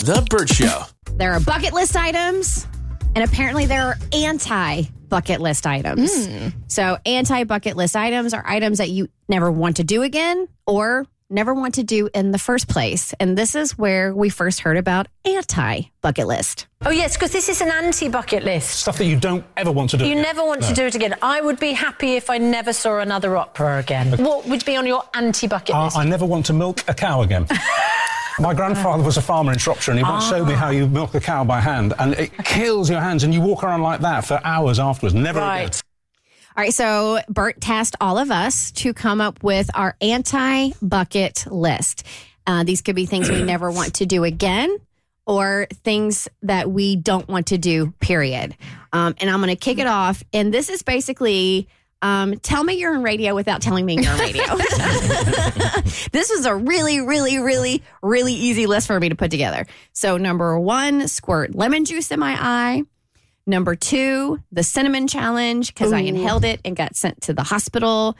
The Bert Show. There are bucket list items, and apparently there are anti-bucket list items. So anti-bucket list items are items that you never want to do again or never want to do in the first place. And this is where we first heard about anti-bucket list. Oh, yes, because this is an anti-bucket list. Stuff that you don't ever want to do. You never want to do it again. I would be happy if I never saw another opera again. What would be on your anti-bucket list? I never want to milk a cow again. My grandfather was a farmer in Shropshire, and he once showed me how you milk a cow by hand, and it kills your hands, and you walk around like that for hours afterwards. Never again. All right, so Bert tasked all of us to come up with our anti-bucket list. These could be things we never want to do again or things that we don't want to do, period. And I'm going to kick it off. And this is basically... tell me you're in radio without telling me you're in radio. This was a really, really, really, really easy list for me to put together. So 1, squirt lemon juice in my eye. 2, the cinnamon challenge because I inhaled it and got sent to the hospital.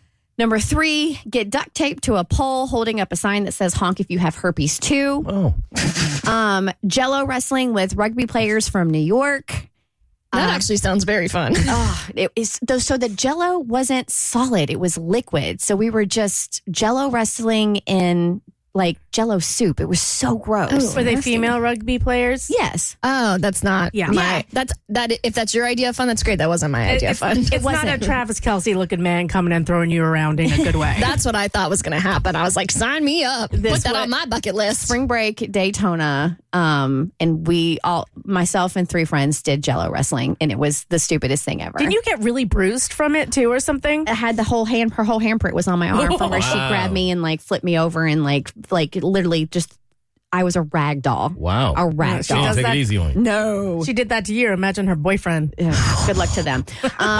3, get duct taped to a pole holding up a sign that says honk if you have herpes too. Jello wrestling with rugby players from New York. That actually sounds very fun. It is so the Jello wasn't solid; it was liquid. So we were just Jello wrestling in like Jello soup. It was so gross. Were they female rugby players? Yes. Oh, that's not. Yeah. If that's your idea of fun, that's great. That wasn't my idea of fun. It's not a Travis Kelce looking man coming and throwing you around in a good way. That's what I thought was going to happen. I was like, sign me up. Put that on my bucket list. Spring break, Daytona, and we all, myself and 3 friends, did Jello wrestling, and it was the stupidest thing ever. Didn't you get really bruised from it too, or something? I had her whole handprint was on my arm from where she grabbed me and like flipped me over and like literally just. I was a rag doll. Wow. A rag She doll. didn't take it easy on you. No. She did that to you. Imagine her boyfriend. Good luck to them.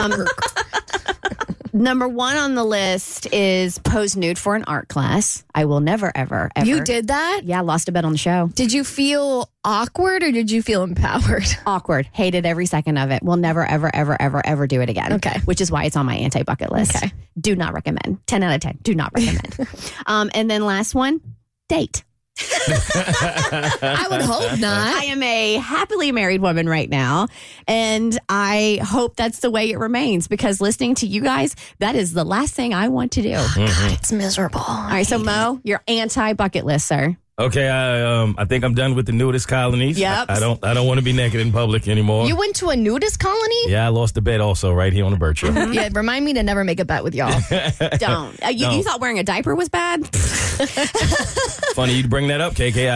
Number 1 on the list is pose nude for an art class. I will never, ever, ever. You did that? Yeah, lost a bet on the show. Did you feel awkward or did you feel empowered? Awkward. Hated every second of it. Will never, ever, ever, ever, ever do it again. Okay. Which is why it's on my anti-bucket list. Okay. Do not recommend. 10 out of 10. Do not recommend. And then last one, date. I would hope not. I am a happily married woman right now, and I hope that's the way it remains because listening to you guys, that is the last thing I want to do. God, it's miserable. All right, so Mo, your anti-bucket list, sir. Okay, I think I'm done with the nudist colonies. Yep. I don't want to be naked in public anymore. You went to a nudist colony? Yeah, I lost a bet also right here on the Bert Show. Yeah, remind me to never make a bet with y'all. Don't. You thought wearing a diaper was bad? Funny you'd bring that up, KK. I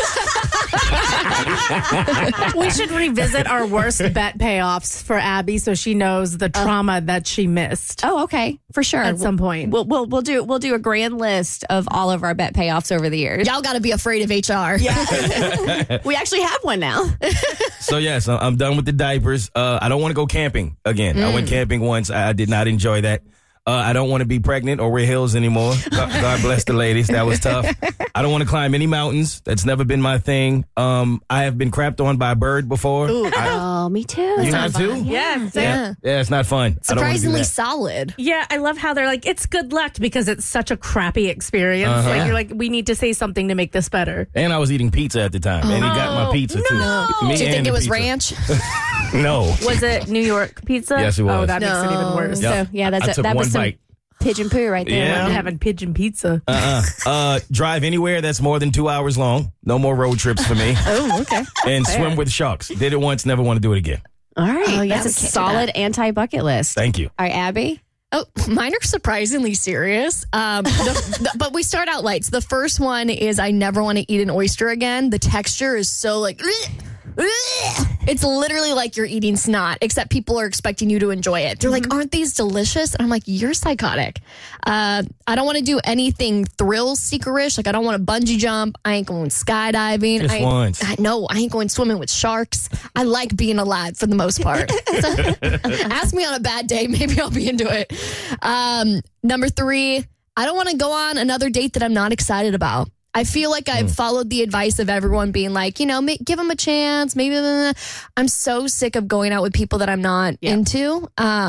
know. We should revisit our worst bet payoffs for Abby so she knows the trauma that she missed. Oh, okay, for sure. At some point, we'll do a grand list of all of our bet payoffs over the years. Y'all got to be afraid of HR. Yeah, we actually have one now. So yes, I'm done with the diapers. I don't want to go camping again. I went camping once. I did not enjoy that. I don't want to be pregnant or wear heels anymore. God bless the ladies. That was tough. I don't want to climb any mountains. That's never been my thing. I have been crapped on by a bird before. Me too. You have too? yeah. Yeah, it's not fun. Surprisingly solid. Yeah, I love how they're like, it's good luck because it's such a crappy experience. Like you're like, we need to say something to make this better. And I was eating pizza at the time, and he got my pizza too. Me Do you think and it the was pizza. ranch? No. Was it New York pizza? Yes, it was. Oh, that makes it even worse. Yep. So yeah, I took that one was some bite. pigeon poo right there. Yeah. I'm having pigeon pizza. Drive anywhere that's more than 2 hours long. No more road trips for me. Oh, okay. And swim with sharks. Did it once, never want to do it again. All right. Oh, yeah, That's a we can't do solid anti-bucket list. Thank you. All right, Abby. Oh, mine are surprisingly serious. But we start out light. So the first one is I never want to eat an oyster again. The texture is so like... It's literally like you're eating snot, except people are expecting you to enjoy it. They're like, aren't these delicious? And I'm like, you're psychotic. I don't want to do anything thrill-seeker-ish. Like, I don't want to bungee jump. I ain't going skydiving. Just once. No, I ain't going swimming with sharks. I like being alive for the most part. Ask me on a bad day. Maybe I'll be into it. Number 3, I don't want to go on another date that I'm not excited about. I feel like I've followed the advice of everyone being like, give them a chance. Maybe I'm so sick of going out with people that I'm not into.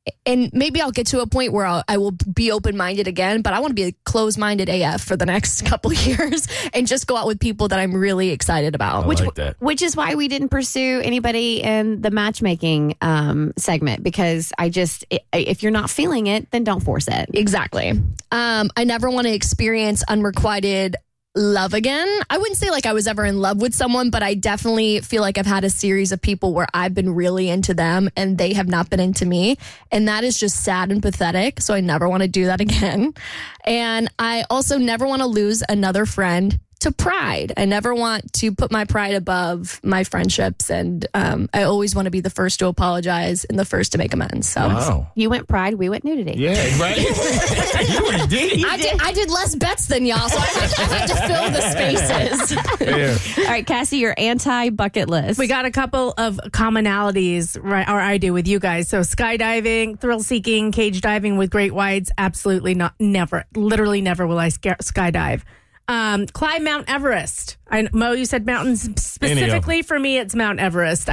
and maybe I'll get to a point where I will be open-minded again, but I want to be closed-minded AF for the next couple of years and just go out with people that I'm really excited about. Which is why we didn't pursue anybody in the matchmaking segment, because if you're not feeling it, then don't force it. Exactly. I never want to experience unrequited love again. I wouldn't say like I was ever in love with someone, but I definitely feel like I've had a series of people where I've been really into them and they have not been into me. And that is just sad and pathetic. So I never want to do that again. And I also never want to lose another friend to pride. I never want to put my pride above my friendships. And I always want to be the first to apologize and the first to make amends. So You went pride, we went nudity. Yeah, right? You already did. I did less bets than y'all, so I had to fill the spaces. All right, Cassie, your anti-bucket list. We got a couple of commonalities, right? Or I do with you guys. So skydiving, thrill-seeking, cage diving with great whites. Absolutely not. Never. Literally never will I skydive. Climb Mount Everest. Mo, you said mountains. Specifically for me, it's Mount Everest.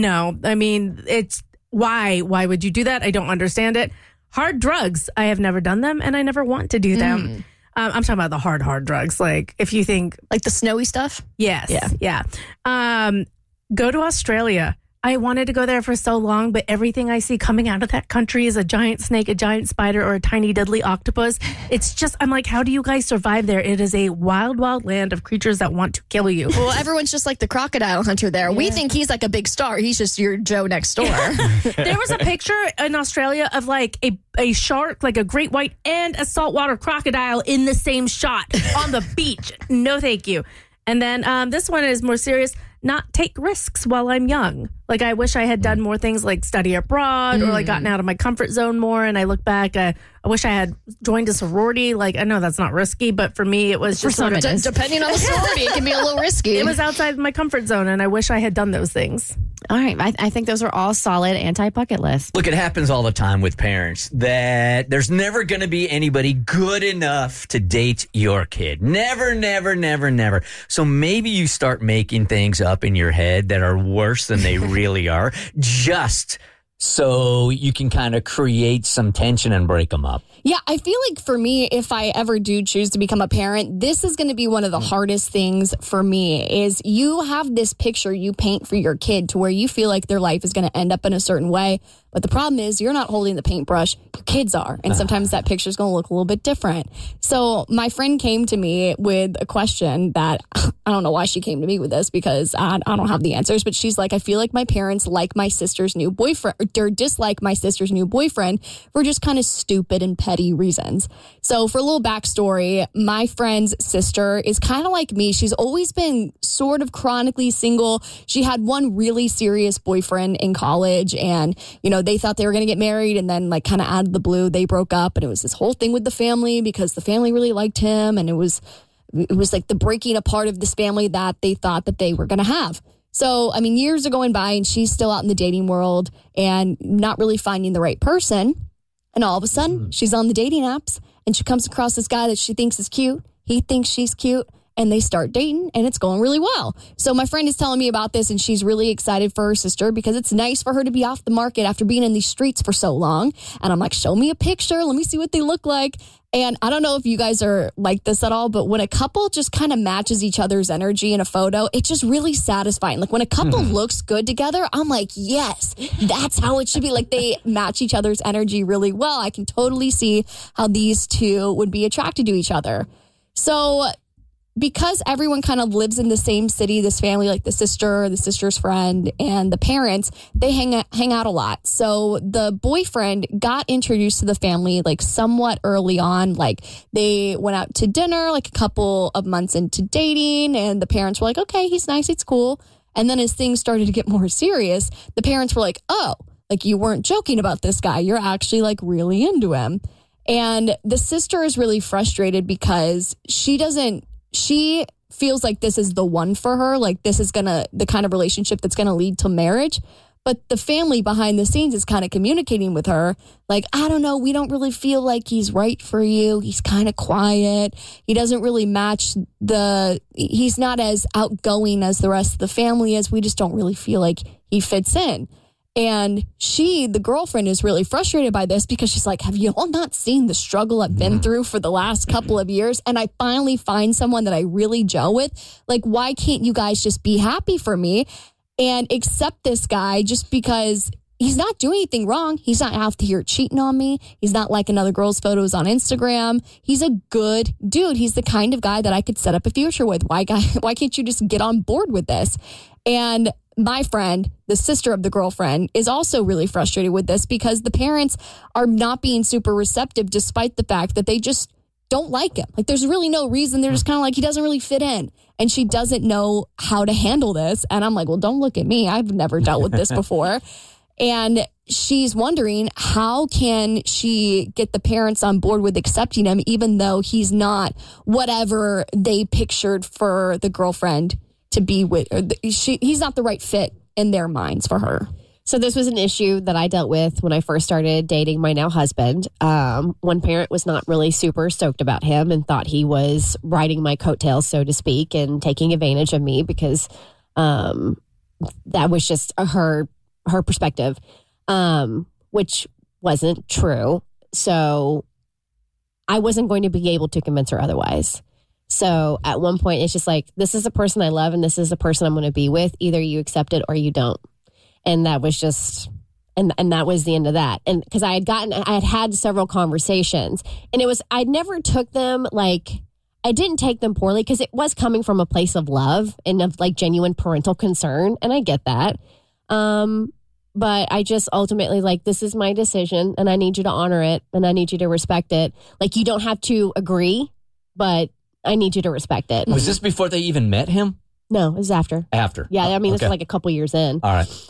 It's why would you do that? I don't understand it. Hard drugs. I have never done them and I never want to do them. I'm talking about the hard drugs. Like if you think like the snowy stuff. Yes. Yeah. Go to Australia. I wanted to go there for so long, but everything I see coming out of that country is a giant snake, a giant spider, or a tiny deadly octopus. It's just, I'm like, how do you guys survive there? It is a wild, wild land of creatures that want to kill you. Well, everyone's just like the crocodile hunter there. Yeah. We think he's like a big star. He's just your Joe next door. There was a picture in Australia of like a shark, like a great white, and a saltwater crocodile in the same shot on the beach. No, thank you. And then this one is more serious. Not take risks while I'm young. Like, I wish I had done more things like study abroad or like gotten out of my comfort zone more. And I look back, I wish I had joined a sorority. Like, I know that's not risky, but for me, it was just sort of depending on the sorority, it can be a little risky. It was outside my comfort zone, and I wish I had done those things. All right. I think those are all solid anti-bucket lists. Look, it happens all the time with parents that there's never going to be anybody good enough to date your kid. Never, never, never, never. So maybe you start making things up in your head that are worse than they really are, just so you can kind of create some tension and break them up. Yeah, I feel like for me, if I ever do choose to become a parent, this is going to be one of the hardest things for me is you have this picture you paint for your kid to where you feel like their life is going to end up in a certain way. But the problem is you're not holding the paintbrush, your kids are. And sometimes that picture is going to look a little bit different. So my friend came to me with a question that I don't know why she came to me with this because I don't have the answers. But she's like, I feel like my parents like my sister's new boyfriend or dislike my sister's new boyfriend for just kind of stupid and petty reasons. So for a little backstory, my friend's sister is kind of like me. She's always been sort of chronically single. She had one really serious boyfriend in college and, you know, they thought they were going to get married and then like kind of out of the blue, they broke up and it was this whole thing with the family because the family really liked him. And it was like the breaking apart of this family that they thought that they were going to have. So, I mean, years are going by and she's still out in the dating world and not really finding the right person. And all of a sudden she's on the dating apps and she comes across this guy that she thinks is cute. He thinks she's cute. And they start dating and it's going really well. So my friend is telling me about this and she's really excited for her sister because it's nice for her to be off the market after being in these streets for so long. And I'm like, show me a picture. Let me see what they look like. And I don't know if you guys are like this at all, but when a couple just kind of matches each other's energy in a photo, it's just really satisfying. Like when a couple looks good together, I'm like, yes, that's how it should be. Like they match each other's energy really well. I can totally see how these two would be attracted to each other. So because everyone kind of lives in the same city, this family, like the sister's friend, and the parents, they hang out a lot. So the boyfriend got introduced to the family like somewhat early on. Like they went out to dinner like a couple of months into dating, and the parents were like, okay, he's nice, it's cool. And then as things started to get more serious, the parents were like, oh, like you weren't joking about this guy. You're actually like really into him. And the sister is really frustrated because she feels like this is the one for her. Like this is the kind of relationship that's going to lead to marriage. But the family behind the scenes is kind of communicating with her. Like, I don't know. We don't really feel like he's right for you. He's kind of quiet. He doesn't really match he's not as outgoing as the rest of the family is. We just don't really feel like he fits in. And the girlfriend, is really frustrated by this because she's like, have you all not seen the struggle I've been through for the last couple of years? And I finally find someone that I really gel with. Like, why can't you guys just be happy for me and accept this guy just because he's not doing anything wrong? He's not out here cheating on me. He's not liking other girls' photos on Instagram. He's a good dude. He's the kind of guy that I could set up a future with. Why can't you just get on board with this? And my friend, the sister of the girlfriend, is also really frustrated with this because the parents are not being super receptive despite the fact that they just don't like him. Like, there's really no reason. They're just kind of like, he doesn't really fit in. And she doesn't know how to handle this. And I'm like, well, don't look at me. I've never dealt with this before. And she's wondering, how can she get the parents on board with accepting him, even though he's not whatever they pictured for the girlfriend to be with? He's not the right fit in their minds for her. So this was an issue that I dealt with when I first started dating my now husband. One parent was not really super stoked about him and thought he was riding my coattails, so to speak, and taking advantage of me because that was just her perspective, which wasn't true. So I wasn't going to be able to convince her otherwise. So at one point, it's just like, this is a person I love and this is the person I'm going to be with. Either you accept it or you don't. And that was just, and that was the end of that. And because I had had several conversations, and I never took them like, I didn't take them poorly because it was coming from a place of love and of like genuine parental concern. And I get that. But I just ultimately like, this is my decision and I need you to honor it and I need you to respect it. Like, you don't have to agree, but I need you to respect it. Was this before they even met him? No, it was after. After. Yeah, I mean, okay. This was like a couple years in. All right.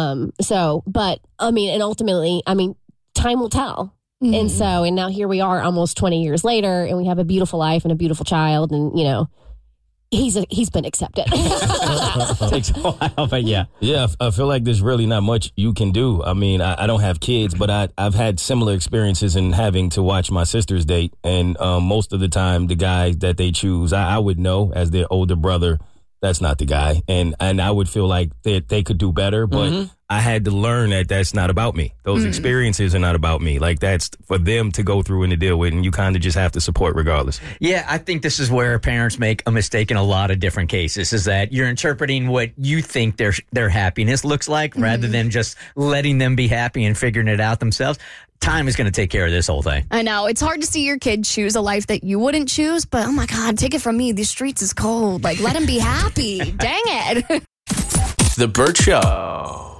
But I mean, and ultimately, I mean, time will tell. Mm-hmm. And now here we are almost 20 years later and we have a beautiful life and a beautiful child and, you know, he's been accepted. Takes a while, but yeah. Yeah, I feel like there's really not much you can do. I mean, I don't have kids, but I've had similar experiences in having to watch my sisters date. And most of the time, the guy that they choose, I would know as their older brother, that's not the guy. And I would feel like they could do better, but I had to learn that that's not about me. Those experiences are not about me. Like, that's for them to go through and to deal with, and you kind of just have to support regardless. Yeah, I think this is where parents make a mistake in a lot of different cases, is that you're interpreting what you think their happiness looks like rather than just letting them be happy and figuring it out themselves. Time is going to take care of this whole thing. I know. It's hard to see your kid choose a life that you wouldn't choose, but oh my God, take it from me. These streets is cold. Like, let him be happy. Dang it. The Burt Show.